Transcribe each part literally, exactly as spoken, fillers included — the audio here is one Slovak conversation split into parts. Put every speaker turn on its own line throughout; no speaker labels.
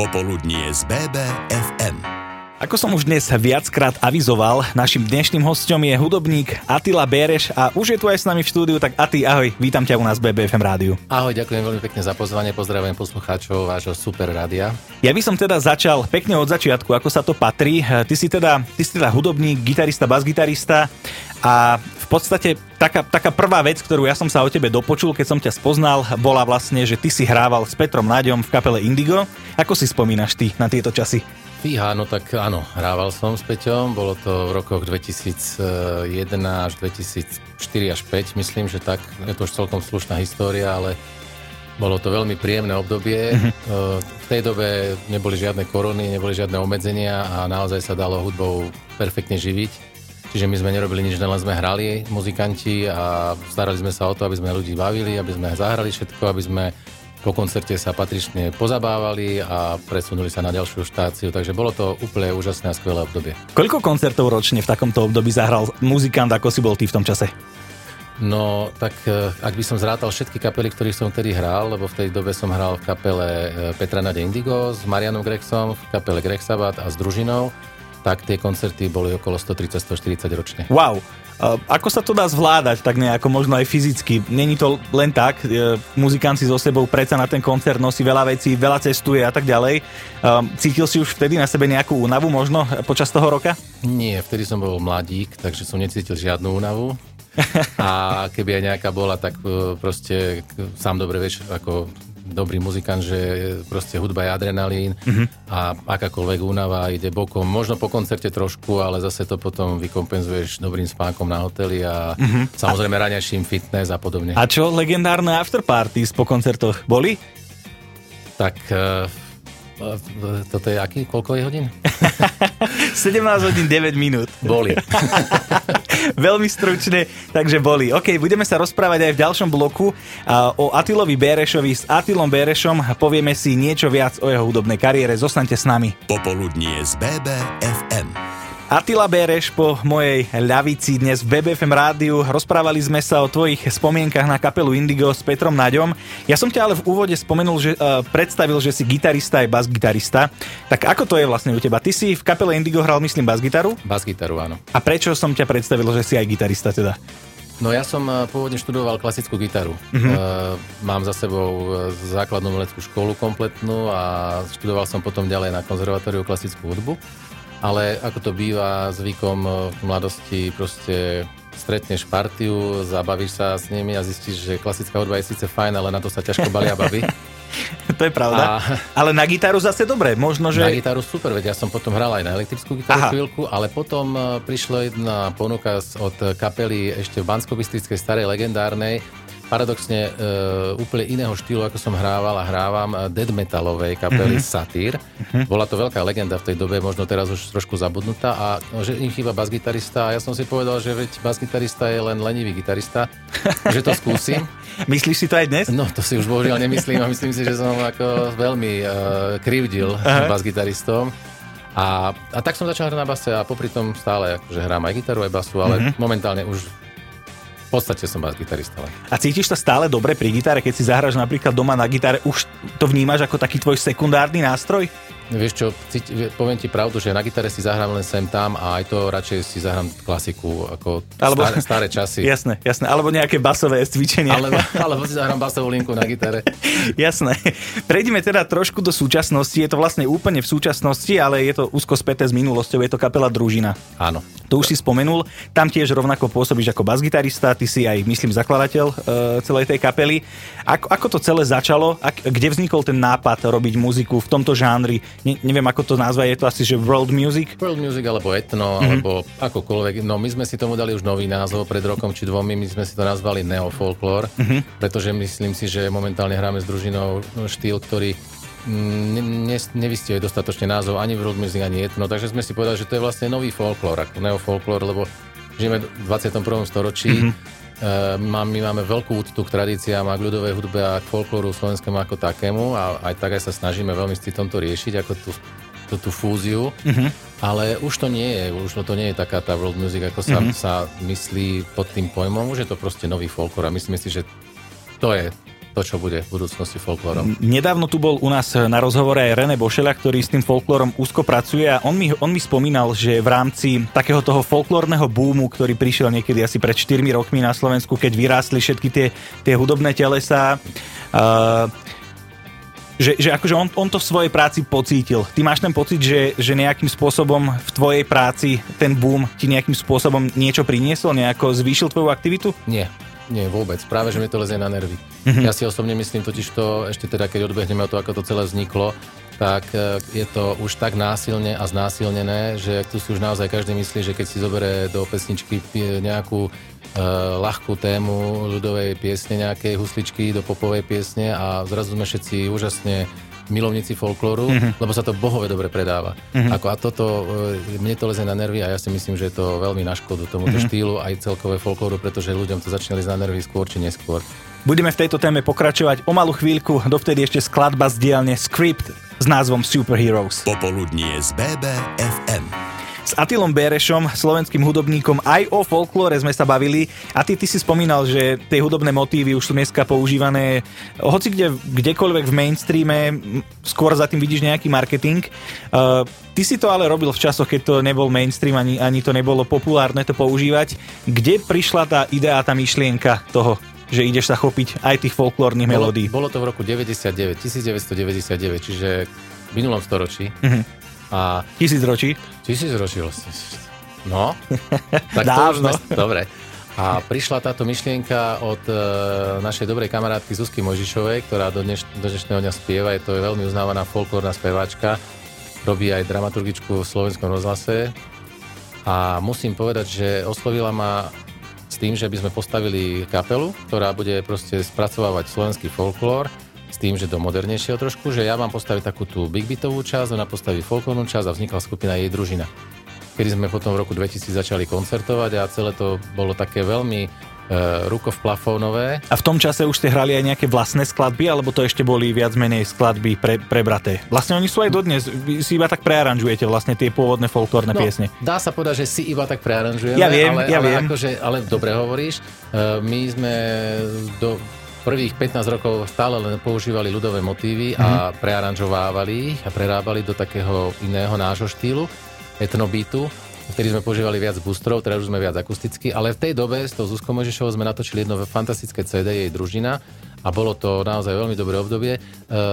Popoludnie z bé bé ef em.
Ako som už dnes viackrát avizoval, našim dnešným hosťom je hudobník Attila Béreš a už je tu aj s nami v štúdiu, tak Ati, ahoj, vítam ťa u nás v bé bé ef em rádiu.
Ahoj, ďakujem veľmi pekne za pozvanie, pozdravujem poslucháčov vášho super rádia.
Ja by som teda začal pekne od začiatku, ako sa to patrí. Ty si teda, ty si teda hudobník, gitarista, basgitarista a v podstate taká, taká prvá vec, ktorú ja som sa o tebe dopočul, keď som ťa spoznal, bola vlastne, že ty si hrával s Petrom Naďom v kapele Indigo. Ako si spomínaš ty na tieto časy?
Fíha, no tak áno, hrával som s Peťom, bolo to v rokoch dvetisícjeden až dvetisícštyri až päť, myslím, že tak, je to už celkom slušná história, ale bolo to veľmi príjemné obdobie. Mm-hmm. V tej dobe neboli žiadne korony, neboli žiadne obmedzenia a naozaj sa dalo hudbou perfektne živiť. Čiže my sme nerobili nič, len sme hrali, muzikanti, a starali sme sa o to, aby sme ľudí bavili, aby sme zahrali všetko, aby sme po koncerte sa patrične pozabávali a presunuli sa na ďalšiu štáciu, takže bolo to úplne úžasné a skvelé obdobie.
Koľko koncertov ročne v takomto období zahral muzikant, ako si bol ty v tom čase?
No, tak ak by som zrátal všetky kapely, ktorých som vtedy hral, lebo v tej dobe som hral v kapele Petra Naďa Indigo s Marianom Grexom, v kapele Greg Sabbath a s družinou, tak tie koncerty boli okolo stotridsať až stoštyridsať ročne.
Wow! Ako sa to dá zvládať, tak nejako možno aj fyzicky? Není to len tak, muzikant si so sebou predsa na ten koncert nosí veľa vecí, veľa cestuje a tak ďalej. Cítil si už vtedy na sebe nejakú únavu možno počas toho roka?
Nie, vtedy som bol mladík, takže som necítil žiadnu únavu. A keby aj nejaká bola, tak proste sám dobre vieš, ako dobrý muzikant, že proste hudba je adrenalín mm-hmm. a akákoľvek únava ide bokom. Možno po koncerte trošku, ale zase to potom vykompenzuješ dobrým spánkom na hoteli a mm-hmm. samozrejme raňajším fitness a podobne.
A čo legendárne afterparties po koncertoch boli?
Tak toto je aký? Koľko je hodín?
sedemnásť hodín deväť minút.
Boli.
Veľmi stručne, takže boli. OK, budeme sa rozprávať aj v ďalšom bloku o Attilovi Bérešovi. S Attilom Bérešom povieme si niečo viac o jeho hudobnej kariére. Zostaňte s nami.
Popoludnie z bé bé ef em.
Attila Béreš po mojej ľavici dnes v bé bé ef em rádiu. Rozprávali sme sa o tvojich spomienkach na kapelu Indigo s Petrom Naďom. Ja som ťa ale v úvode spomenul, že uh, predstavil, že si gitarista aj basgitarista. Tak ako to je vlastne u teba? Ty si v kapele Indigo hral, myslím, basgitaru?
Basgitaru, áno.
A prečo som ťa predstavil, že si aj gitarista teda?
No ja som pôvodne študoval klasickú gitaru. Uh-huh. Mám za sebou základnú umeleckú školu kompletnú a študoval som potom ďalej na konzervatóriu klasickú hudbu. Ale ako to býva zvykom v mladosti, proste stretneš partiu, zabavíš sa s nimi a zistíš, že klasická hudba je síce fajn, ale na to sa ťažko balia baby.
To je pravda. A... Ale na gitaru zase dobre, možno, že...
Na gitaru super, veď ja som potom hral aj na elektrickú gitaru Aha. chvíľku, ale potom prišla jedna ponuka od kapely ešte v Banskobystrickej starej legendárnej, paradoxne e, úplne iného štýlu, ako som hrával a hrávam, dead metalovej kapely mm-hmm. Satyr. Mm-hmm. Bola to veľká legenda v tej dobe, možno teraz už trošku zabudnutá, a že im chýba basgitarista a ja som si povedal, že veď basgitarista je len lenivý gitarista, že to skúsim.
Myslíš si to aj dnes?
No, to si už bohužiaľ nemyslím a myslím si, že som ako veľmi uh, krivdil uh-huh. basgitaristom. A, a tak som začal hrať na base a popri tom stále akože hrám aj gitaru, aj basu, ale uh-huh. momentálne už v podstate som bas-gitarista.
A cítiš sa stále dobre pri gitare, keď si zahráš napríklad doma na gitare, už to vnímaš ako taký tvoj sekundárny nástroj?
Vieš čo, cíti, poviem ti pravdu, že na gitare si zahrám len sem tam a aj to radšej si zahrám klasiku, ako alebo, staré, staré časy.
Jasné, jasné, alebo nejaké basové cvičenia.
Alebo, alebo si zahrám basovú linku na gitare.
Jasné. Prejdime teda trošku do súčasnosti, je to vlastne úplne v súčasnosti, ale je to úzko späté s minulosťou, je to kapela Družina.
Áno.
To už si spomenul, tam tiež rovnako pôsobíš ako basgitarista, ty si aj, myslím, zakladateľ e, celej tej kapely. Ako, ako to celé začalo? Ak, kde vznikol ten nápad robiť muziku v tomto žánri? Ne, neviem, ako to nazvať, je to asi, že world music? World music,
alebo etno, mm-hmm. alebo akokoľvek. No my sme si tomu dali už nový názov pred rokom či dvomi, my sme si to nazvali neofolklór, mm-hmm. pretože myslím si, že momentálne hráme s Družinou štýl, ktorý ne, ne, nevystihuje dostatočne názov ani world music, ani etno, takže sme si povedali, že to je vlastne nový folklór, ako neofolklór, lebo žijeme v dvadsiatom prvom storočí. Mm-hmm. My máme veľkú úctu k tradíciám a k ľudovej hudbe a k folklóru slovenskému ako takému a aj tak aj sa snažíme veľmi s citom to riešiť, ako tú, tú, tú fúziu, mm-hmm. ale už to nie je, už to nie je taká tá world music, ako sa, mm-hmm. sa myslí pod tým pojmom, už je to proste nový folklór a myslíme si, že to je to, čo bude v budúcnosti folklórom.
Nedávno tu bol u nás na rozhovore aj René Bošeľa, ktorý s tým folklórom úzko pracuje a on mi, on mi spomínal, že v rámci takého toho folklórneho búmu, ktorý prišiel niekedy asi pred štyrmi rokmi na Slovensku, keď vyrástli všetky tie, tie hudobné telesá, uh, Že, že akože on, on to v svojej práci pocítil. Ty máš ten pocit, že, že nejakým spôsobom v tvojej práci ten boom ti nejakým spôsobom niečo priniesol, nejako zvýšil tvoju aktivitu?
Nie, nie vôbec. Práve, že mi to lezie na nervy. Mm-hmm. Ja si osobne myslím totiž to, ešte teda keď odbehneme o to, ako to celé vzniklo, tak je to už tak násilne a znásilnené, že tu si už naozaj každý myslí, že keď si zoberie do pesničky nejakú Uh, ľahkú tému ľudovej piesne, nejakej husličky do popovej piesne a zrazu sme všetci úžasne milovníci folklóru, mm-hmm. lebo sa to bohove dobre predáva. Mm-hmm. Ako, a toto, uh, mne to lezie na nervy a ja si myslím, že je to veľmi na škodu tomuto mm-hmm. štýlu aj celkové folklóru, pretože ľuďom to začne lezť na nervy skôr či neskôr.
Budeme v tejto téme pokračovať o malú chvíľku, dovtedy ešte skladba z dielne Script s názvom Superheroes.
Popoludnie z bé bé ef em.
S Attilom Bérešom, slovenským hudobníkom, aj o folklóre sme sa bavili a ty, ty si spomínal, že tie hudobné motívy už sú dneska používané hoci kde, kdekoľvek v mainstreame, skôr za tým vidíš nejaký marketing. Uh, ty si to ale robil v časoch, keď to nebol mainstream, ani, ani to nebolo populárne to používať. Kde prišla tá idea, tá myšlienka toho, že ideš sa chopiť aj tých folklórnych
bolo,
melódií?
Bolo to v roku deväťdesiatdeväť, devätnásťstodeväťdesiatdeväť, čiže v minulom storočí. Uh-huh. A
tisíc ročí?
Tisíc ročí vlastne. No, tak
dávno.
To sme, dobre. A prišla táto myšlienka od e, našej dobrej kamarátky Zuzky Mojžišovej, ktorá do, dneš, do dnešného dňa spieva. Je to veľmi uznávaná folklórna speváčka. Robí aj dramaturgičku v Slovenskom rozhlase. A musím povedať, že oslovila ma s tým, že by sme postavili kapelu, ktorá bude proste spracovávať slovenský folklór, s tým, že do modernejšieho trošku, že ja mám postaviť takú tú big beatovú časť, ona postaví folklórnu časť a vznikla skupina Jej družina. Kedy sme potom v roku dvetisíc začali koncertovať a celé to bolo také veľmi e, rukovplafónové.
A v tom čase už ste hrali aj nejaké vlastné skladby, alebo to ešte boli viac menej skladby pre, prebraté? Vlastne oni sú aj dodnes, vy si iba tak prearanžujete vlastne tie pôvodné folklórne
no,
piesne.
Dá sa povedať, že si iba tak prearanžujeme,
ja viem,
ale,
ja
ale,
viem.
Akože, ale dobre hovoríš. E, my sme do prvých pätnásť rokov stále len používali ľudové motívy mm-hmm. a prearanžovávali ich a prerábali do takého iného nášho štýlu, etnobeatu, vtedy sme používali viac boostrov, teraz už sme viac akusticky, ale v tej dobe s tou Zuzkou Mojžišovou sme natočili jedno fantastické cé dé, Jej družina, a bolo to naozaj veľmi dobré obdobie.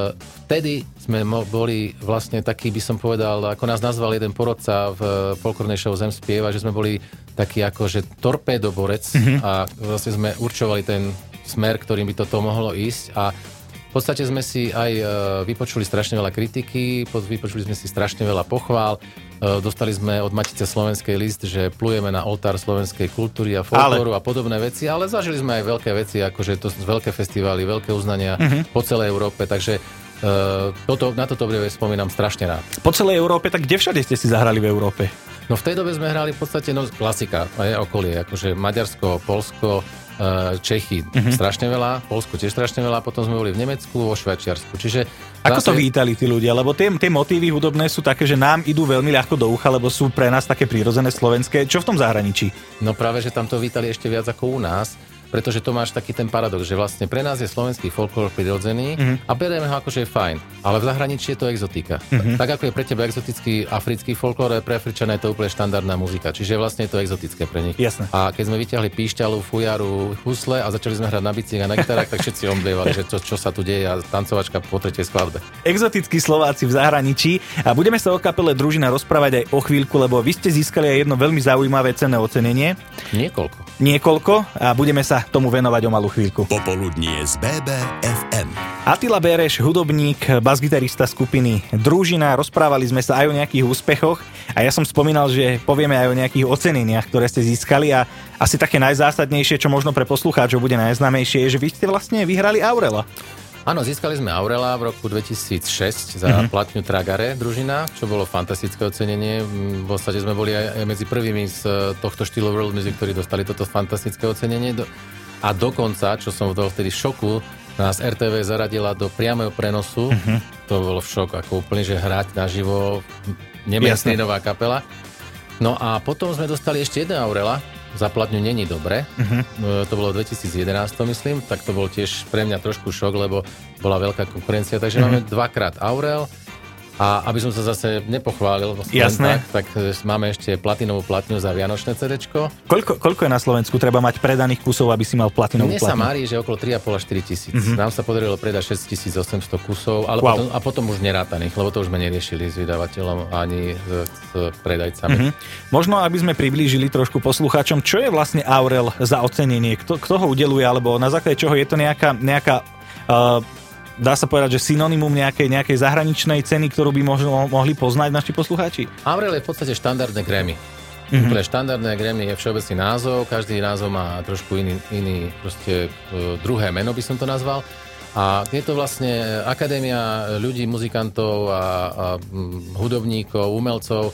Vtedy sme boli vlastne taký, by som povedal, ako nás nazval jeden porodca v folklórnej show Zem spieva, že sme boli taký akože torpédoborec mm-hmm. a vlastne sme určovali ten smer, ktorým by toto mohlo ísť a v podstate sme si aj vypočuli strašne veľa kritiky, vypočuli sme si strašne veľa pochvál, dostali sme od Matice Slovenskej list, že plujeme na oltár slovenskej kultúry a folklóru ale... a podobné veci, ale zažili sme aj veľké veci, akože to veľké festivály, veľké uznania uh-huh. po celej Európe, takže uh, toto, na toto obdobie spomínam strašne rád.
Po celej Európe, tak kde všade ste si zahrali v Európe?
No v tej dobe sme hrali v podstate no, klasika, aj okolie, akože Maďarsko, Poľsko, Čechy uh-huh. strašne veľa, Poľsko tiež strašne veľa, potom sme boli v Nemecku, vo Švajčiarsku. Čiže
ako to vítali tí ľudia? Lebo tie, tie motívy hudobné sú také, že nám idú veľmi ľahko do ucha, lebo sú pre nás také prírodzené slovenské. Čo v tom zahraničí?
No práve, že tam to vítali ešte viac ako u nás, pretože to máš taký ten paradox, že vlastne pre nás je slovenský folklór prirodzený uh-huh. a berieme ho ako, že je fajn, ale v zahraničí je to exotika. Uh-huh. Tak ako je pre teba exotický africký folklór, pre Afričana je to úplne štandardná muzika, čiže vlastne je to exotické pre nich.
Jasné.
A keď sme vyťahli píšťalu, fujaru, husle a začali sme hrať na bicích a na gitarách, tak všetci omdlievali, že čo, čo sa tu deje a tancovačka po tretej skladbe.
Exotickí Slováci v zahraničí a budeme sa o kapele Družina rozprávať aj o chvíľku, lebo vy ste získali aj jedno veľmi zaujímavé cenné ocenenie.
Niekoľko.
Niekoľko a budeme sa tomu venovať o malú chvíľku.
Popoludnie z bé bé ef em.
Attila Béreš, hudobník, basgitarista skupiny Družina, rozprávali sme sa aj o nejakých úspechoch a ja som spomínal, že povieme aj o nejakých oceneniach, ktoré ste získali a asi také najzásadnejšie, čo možno pre poslucháčov bude najznámejšie, je, že vy ste vlastne vyhrali Aurela.
Áno, získali sme Aurela v roku dvetisícšesť za mm-hmm. platňu Tragare Družina, čo bolo fantastické ocenenie. V podstate sme boli aj medzi prvými z tohto štýlu World Music, ktorí dostali toto fantastické ocenenie. A dokonca, čo som vtedy v šoku, nás er té vé zaradila do priameho prenosu. Mm-hmm. To bolo v šok, ako úplne, že hrať naživo, nemestrinová kapela. No a potom sme dostali ešte jeden Aurela, za platňu není dobre. Uh-huh. To bolo v dvetisíc jedenásť, myslím, tak to bol tiež pre mňa trošku šok, lebo bola veľká konkurencia. Takže uh-huh. máme dvakrát Aurel. A aby som sa zase nepochválil,
Jasné.
Tak, tak máme ešte platinovú platňu za vianočné cédečko.
Koľko, koľko je na Slovensku treba mať predaných kusov, aby si mal platinovú
platňu? Mne sa mári, že okolo tri a pol až štyri tisíc. Mm-hmm. Nám sa podarilo predať šesť tisíc osemsto kusov, ale wow. potom, a potom už nerátaných, lebo to už sme neriešili s vydavateľom ani s, s predajcami.
Mm-hmm. Možno, aby sme priblížili trošku poslucháčom, čo je vlastne Aurel za ocenenie? Kto, kto ho udeluje, alebo na základe čoho je to nejaká... nejaká uh, dá sa povedať, že synonymum nejakej, nejakej zahraničnej ceny, ktorú by možno mohli poznať naši poslucháči?
Aurel je v podstate štandardné Grammy. Mm-hmm. Úplne štandardné Grammy je všeobecný názov, každý názov má trošku iný, iný proste uh, druhé meno by som to nazval. A je to vlastne akadémia ľudí, muzikantov a, a um, hudobníkov, umelcov,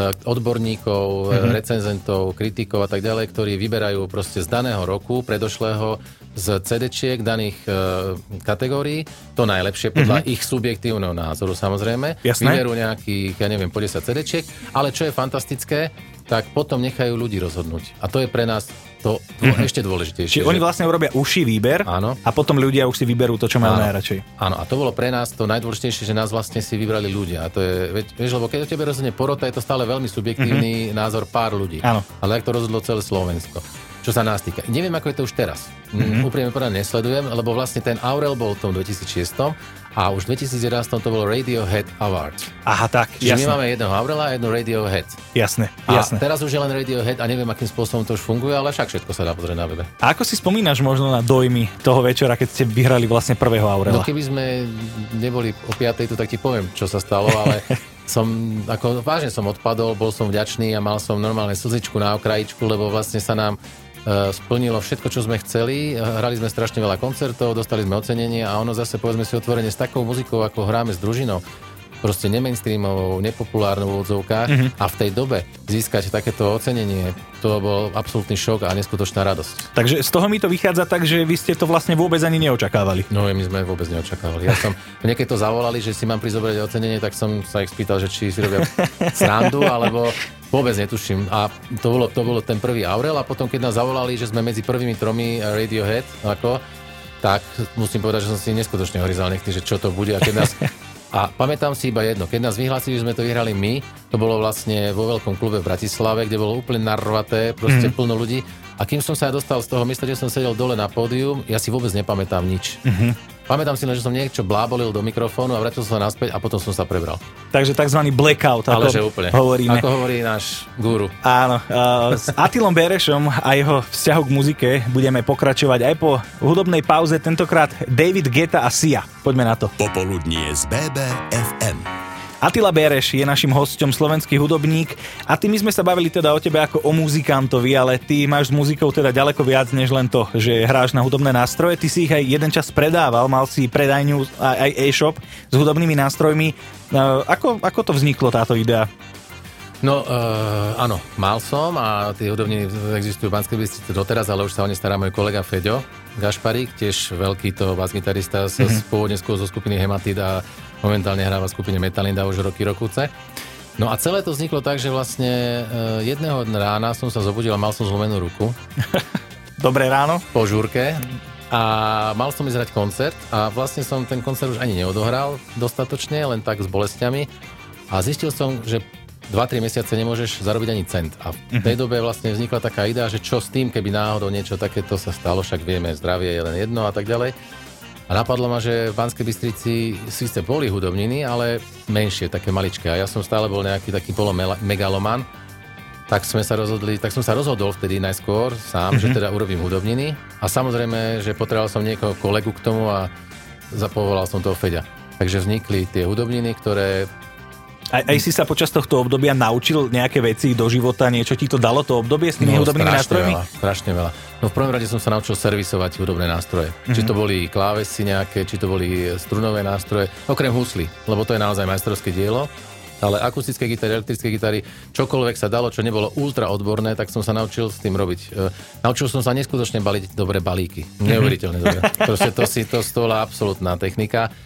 odborníkov, mm-hmm. recenzentov, kritikov a tak ďalej, ktorí vyberajú proste z daného roku, predošlého, z cé déčiek daných e, kategórií, to najlepšie podľa mm-hmm. ich subjektívneho názoru samozrejme.
Jasné.
Vyberú nejakých, ja neviem, po desať cé déčiek, ale čo je fantastické, tak potom nechajú ľudí rozhodnúť. A to je pre nás to mm-hmm. ešte dôležitejšie.
Čiže že... oni vlastne urobia uší výber.
Áno.
A potom ľudia už si vyberú to, čo majú najradšej.
Áno, a to bolo pre nás to najdôležitejšie, že nás vlastne si vybrali ľudia. A to je, vieš, lebo keď o tebe rozhodne porota, je to stále veľmi subjektívny mm-hmm. názor pár ľudí.
Áno.
Ale ak to rozhodlo celé Slovensko. Čo sa nás týka. Neviem, ako je to už teraz. Mm-hmm. Úprimne povedané nesledujem, lebo vlastne ten Aurel bol v tom dvetisícšesť a už v dvetisíc jedenásť to bolo Radiohead Awards.
Aha, tak,
Čiže
jasné.
my máme jedného Aurela a jednu Radiohead.
Jasné,
a
jasné.
teraz už je len Radiohead a neviem, akým spôsobom to už funguje, ale však všetko sa dá pozrieť na webe.
A ako si spomínaš možno na dojmy toho večera, keď ste vyhrali vlastne prvého Aurela?
No keby sme neboli o piatej, tu tak ti poviem, čo sa stalo, ale som, ako vážne som odpadol, bol som vďačný a mal som normálne slzičku na okrajičku, lebo vlastne sa nám splnilo všetko, čo sme chceli. Hrali sme strašne veľa koncertov, dostali sme ocenenie a ono zase, povedzme si otvorene, s takou muzikou, ako hráme s družinou, proste nemainstreamovou, nepopulárnou v odzovkách mm-hmm. a v tej dobe získať takéto ocenenie, to bol absolútny šok a neskutočná radosť.
Takže z toho mi to vychádza tak, že vy ste to vlastne vôbec ani neočakávali.
No, my sme vôbec neočakávali. Ja som, niekedy to zavolali, že si mám prizobrať ocenenie, tak som sa ich spýtal, že či si robia srandu, alebo vôbec netuším. A to bolo, to bolo ten prvý Aurel a potom, keď nás zavolali, že sme medzi prvými tromi Radiohead, ako, tak musím povedať, že som si neskutočne horizal nechty, že čo to bude. A keď nás A pamätám si iba jedno, keď nás vyhlásili, že sme to vyhrali my, to bolo vlastne vo veľkom klube v Bratislave, kde bolo úplne narvaté, proste mm. plno ľudí. A kým som sa dostal z toho miesta, že som sedel dole na pódium, ja si vôbec nepamätám nič. Mm-hmm. Pamätám si len, že som niečo blábolil do mikrofónu a vrátil som sa naspäť a potom som sa prebral.
Takže takzvaný blackout, ako
Ale že úplne.
hovoríme.
Ako hovorí náš guru.
Áno. Uh, s Attilom Berešom a jeho vzťahu k muzike budeme pokračovať aj po hudobnej pauze, tentokrát David Guetta a Sia. Poďme na to.
Popoludnie z bé bé ef em.
Attila Bereš je našim hosťom, slovenský hudobník, a ty my sme sa bavili teda o tebe ako o muzikantovi, ale ty máš s muzikou teda ďaleko viac než len to, že hráš na hudobné nástroje. Ty si ich aj jeden čas predával, mal si predajňu aj e-shop s hudobnými nástrojmi. Ako, ako to vzniklo, táto idea?
No, uh, áno, mal som a tie hudobniny existujú v Banskej Bystrici doteraz, ale už sa o ne stará môj kolega Feďo Gašparík, tiež veľký to basgitarista mm-hmm. pôvodne skôr zo skupiny Hematid a momentálne hráva v skupine Metalinda už roky rokúce. No a celé to vzniklo tak, že vlastne uh, jedného rána som sa zobudil a mal som zlomenú ruku.
Dobré ráno.
Po žúrke. A mal som ísť hrať koncert a vlastne som ten koncert už ani neodohral dostatočne, len tak s bolestiami. A zistil som, že dva tri mesiace nemôžeš zarobiť ani cent. A v tej dobe vlastne vznikla taká idea, že čo s tým, keby náhodou niečo takéto sa stalo, však vieme, zdravie je len jedno a tak ďalej. A napadlo ma, že v Banskej Bystrici síce boli hudobniny, ale menšie, také maličké. A ja som stále bol nejaký taký polomegaloman. Tak sme sa rozhodli, tak som sa rozhodol vtedy najskôr sám, mm-hmm. že teda urobím hudobniny. A samozrejme, že potreboval som niekoho kolegu k tomu a zapovolal som toho Feďa. Takže vznikli tie hudobniny, ktoré...
Aj, aj si sa počas tohto obdobia naučil nejaké veci do života, niečo ti to dalo to obdobie s tými no, hudobnými nástrojmi?
Veľa, strašne veľa. No v prvom rade som sa naučil servisovať hudobné nástroje. Mm-hmm. Či to boli klávesy nejaké, či to boli strunové nástroje, okrem husly, lebo to je naozaj majstrovské dielo. Ale akustické gitary, elektrické gitary, čokoľvek sa dalo, čo nebolo ultra odborné, tak som sa naučil s tým robiť. E, naučil som sa neskutočne baliť dobré balíky. Neuveriteľne dobre. Proste to si to stola absolútna technika.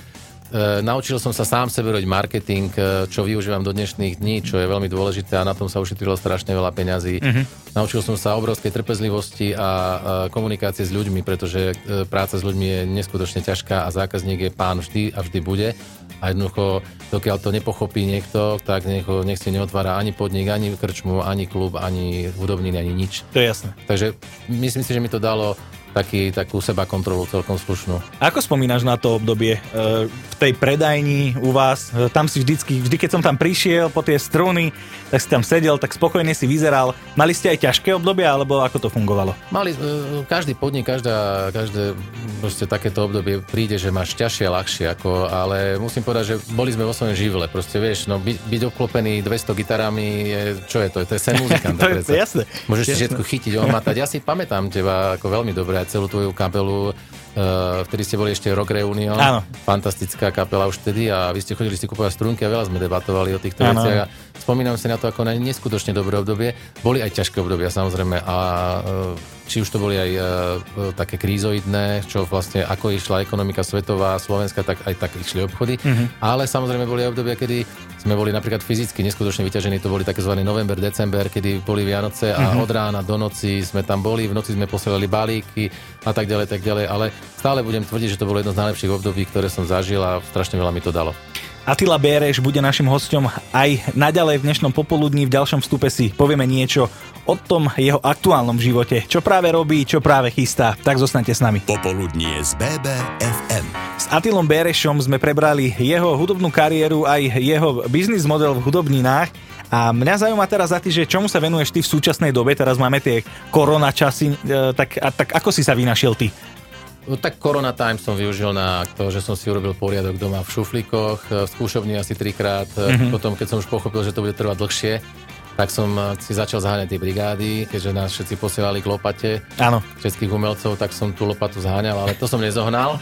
naučil som sa sám sebe robiť marketing, čo využívam do dnešných dní, čo je veľmi dôležité a na tom sa ušetrilo strašne veľa peňazí. Uh-huh. Naučil som sa obrovskej trpezlivosti a komunikácie s ľuďmi, pretože práca s ľuďmi je neskutočne ťažká a zákazník je pán vždy a vždy bude. A jednoducho, dokiaľ to nepochopí niekto, tak nech, nech si neotvára ani podnik, ani krčmu, ani klub, ani hudobniny, ani nič.
To je jasné.
Takže myslím si, že mi to dalo taký, takú seba kontrolu celkom slušnú.
Ako spomínaš na to obdobie e, v tej predajni u vás? E, tam si vždycky, vždy keď som tam prišiel po tie struny, tak si tam sedel, tak spokojne si vyzeral. Mali ste aj ťažké obdobia, alebo ako to fungovalo?
Mali, e, každý podnik, každá, každé proste takéto obdobie príde, že máš ťažšie a ľahšie, ako, ale musím povedať, že boli sme vo svojom živle. Proste vieš, no, by, byť obklopený dvesto gitarami, je, čo je to? To je sen muzikant.
To je jasné.
Môžeš
jasné.
si všetko chytiť, omatať. Ja si pamätám teba ako veľmi dobre, celú tvoju kapelu, uh, vtedy ste boli ešte Rock Reunion.
Áno.
Fantastická kapela už vtedy a vy ste chodili si kupovať strunky a veľa sme debatovali o týchto
áno.
veciach a spomínam si na to ako na neskutočne dobré obdobie. Boli aj ťažké obdobia samozrejme a uh, či už to boli aj uh, také krízoidné, čo vlastne ako išla ekonomika svetová, Slovenska, tak aj tak išli obchody, mm-hmm. ale samozrejme boli aj obdobia, kedy sme boli napríklad fyzicky neskutočne vyťažení, to boli tzv. November, december, kedy boli Vianoce a mm-hmm. od rána do noci sme tam boli, v noci sme posielali balíky a tak ďalej, tak ďalej, ale stále budem tvrdiť, že to bolo jedno z najlepších období, ktoré som zažil a strašne veľa mi to dalo.
Attila Béreš bude našim hosťom aj naďalej v dnešnom popoludní. V ďalšom vstupe si povieme niečo o tom jeho aktuálnom živote. Čo práve robí, čo práve chystá. Tak zostaňte s nami.
Popoludnie z bé bé ef em.
S Attilom Bérešom sme prebrali jeho hudobnú kariéru aj jeho biznis model v hudobninách. A mňa zaujíma teraz za ty, že čomu sa venuješ ty v súčasnej dobe? Teraz máme tie korona časy, tak, a, tak ako si sa vynašiel ty?
No, tak Corona Time som využil na to, že som si urobil poriadok doma v šuflíkoch, v skúšovni asi trikrát. Mm-hmm. Potom, keď som už pochopil, že to bude trvať dlhšie, tak som si začal zháňať tie brigády, keďže nás všetci posielali k lopate.
Áno.
Českých umelcov, tak som tú lopatu zháňal, ale to som nezohnal.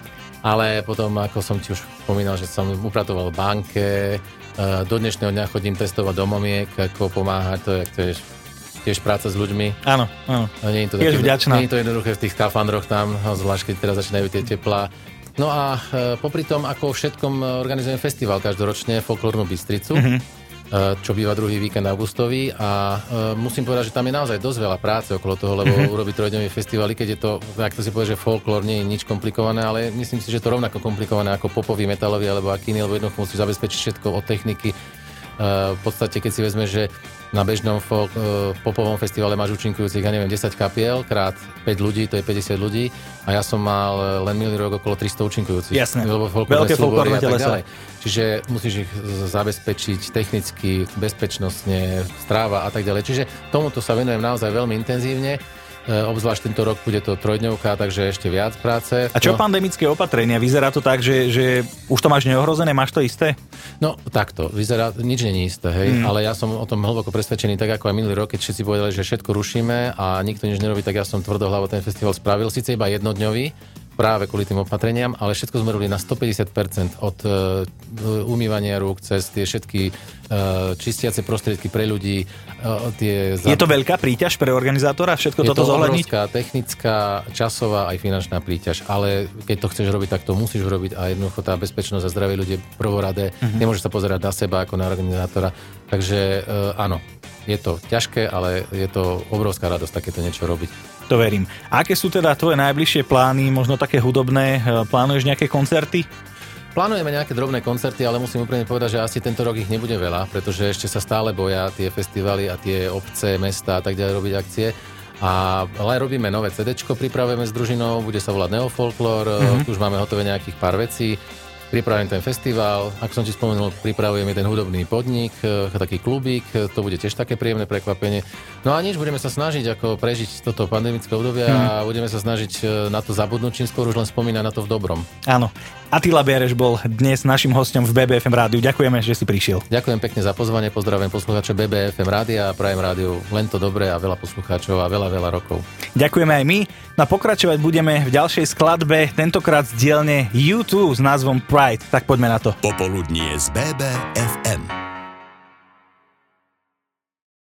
Ale potom, ako som ti už spomínal, že som upratoval v banke, do dnešného dňa chodím testovať domomiek, ako pomáhať, to je, to je tiež práca s ľuďmi.
Áno, áno.
Nie je to
tiež vďačná.
Nie je to jednoduché v tých skafandroch tam, zvlášť keď teraz začínajú tie teplá. No a e, popri tom, ako všetkom, organizujem festival každoročne, Folklórnu Bystricu, mm-hmm. e, čo býva druhý víkend augustový a e, musím povedať, že tam je naozaj dosť veľa práce okolo toho, lebo mm-hmm. urobiť trojdňový festival, keď je to, ak to si povie, že folklór nie je nič komplikované, ale myslím si, že je to rovnako komplikované ako popový, metalový alebo aký iný, lebo jednoducho musí zabezpečiť všetko od techniky. V podstate, keď si vezme, že na bežnom folk, popovom festivale máš účinkujúcich, ja neviem, desať kapiel krát päť ľudí, to je päťdesiat ľudí a ja som mal len minulý rok okolo tristo účinkujúcich.
Jasné,
veľké folklórne telesa. Čiže musíš ich zabezpečiť technicky, bezpečnostne, stráva a tak ďalej. Čiže tomuto sa venujem naozaj veľmi intenzívne. Obzvlášť tento rok bude to trojdňovka, takže ešte viac práce.
A čo
no.
pandemické opatrenia? Vyzerá to tak, že, že už to máš neohrozené? Máš to isté?
No takto, vyzerá, nič nie je isté, hej, mm. ale ja som o tom hlboko presvedčený, tak ako aj minulý rok, keď všetci povedali, že všetko rušíme a nikto nič nerobí, tak ja som tvrdohlavo ten festival spravil, síce iba jednodňový, práve kvôli tým opatreniam, ale všetko sme robili na stopäťdesiat percent od uh, umývania rúk cez tie všetky uh, čistiace prostriedky pre ľudí. Uh, tie
za... Je to veľká príťaž pre organizátora všetko
je
toto zohľadniť? Je to
obrovská technická, časová aj finančná príťaž, ale keď to chceš robiť, tak to musíš robiť a jednoducho tá bezpečnosť a zdravie ľudí prvoradé. Uh-huh. Nemôžeš sa pozerať na seba ako na organizátora. Takže uh, áno, je to ťažké, ale je to obrovská radosť takéto niečo robiť.
To verím. A aké sú teda tvoje najbližšie plány, možno také hudobné? Plánuješ nejaké koncerty?
Plánujeme nejaké drobné koncerty, ale musím úprimne povedať, že asi tento rok ich nebude veľa, pretože ešte sa stále boja tie festivaly a tie obce, mesta a tak ďalej robiť akcie. A, ale robíme nové cédéčko, pripravujeme s družinou, bude sa volať Neofolklór, mm-hmm. už máme hotové nejakých pár vecí. Pripravujem ten festival, ako som ti spomenul, pripravujeme ten hudobný podnik, taký klubík, to bude tiež také príjemné prekvapenie. No a nič, budeme sa snažiť ako prežiť toto pandemické obdobie a hmm. budeme sa snažiť na to zabudnúť, čím skôr už len spomínať na to v dobrom.
Áno. Attila Béreš bol dnes našim hosťom v bé bé ef em rádiu. Ďakujeme, že si prišiel.
Ďakujem pekne za pozvanie, pozdravujem poslucháčov bé bé ef em rádia a prajem rádiu len to dobré a veľa poslucháčov a veľa, veľa rokov.
Ďakujeme aj my. No a pokračovať budeme v ďalšej skladbe, tentokrát z dielne U dva s názvom Pride. Tak poďme na to.
Popoludnie z bé bé ef em.